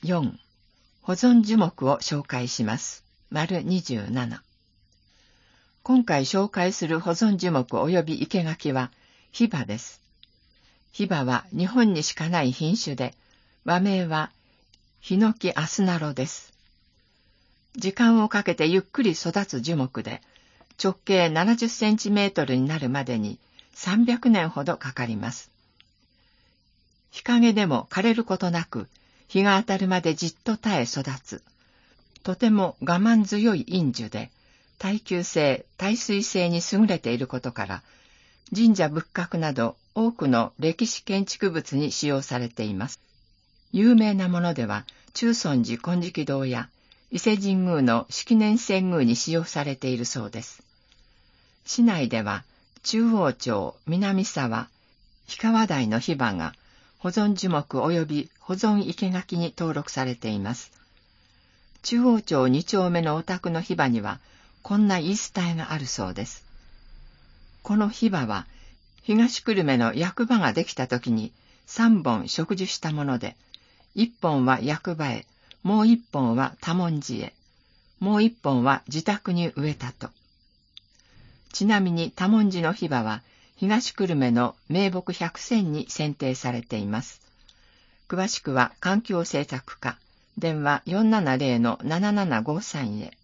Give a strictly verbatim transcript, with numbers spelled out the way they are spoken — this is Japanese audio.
よん、保存樹木を紹介します。丸にじゅうなな。今回紹介する保存樹木及び生垣は、ヒバです。ヒバは日本にしかない品種で、和名はヒノキアスナロです。時間をかけてゆっくり育つ樹木で、直径ななじゅっセンチメートルになるまでにさんびゃくねんほどかかります。日陰でも枯れることなく、日が当たるまでじっと耐え育つ。とても我慢強い陰樹で、耐久性、耐水性に優れていることから、神社仏閣など多くの歴史建築物に使用されています。有名なものでは、中尊寺金色堂や伊勢神宮の式年遷宮に使用されているそうです。市内では、中央町、南沢、氷川台のヒバが、保存樹木及び保存生垣に登録されています。中央町に丁目のお宅のヒバには、こんな言い伝えがあるそうです。このヒバは、東久留米の役場ができた時にさんぼん植樹したもので、いっぽんは役場へ、もういっぽんは多聞寺へ、もういっぽんは自宅に植えたと。ちなみに多聞寺のヒバは、東久留米の名木百選に選定されています。詳しくは環境政策課、電話 よんななゼロのななななごさん へ。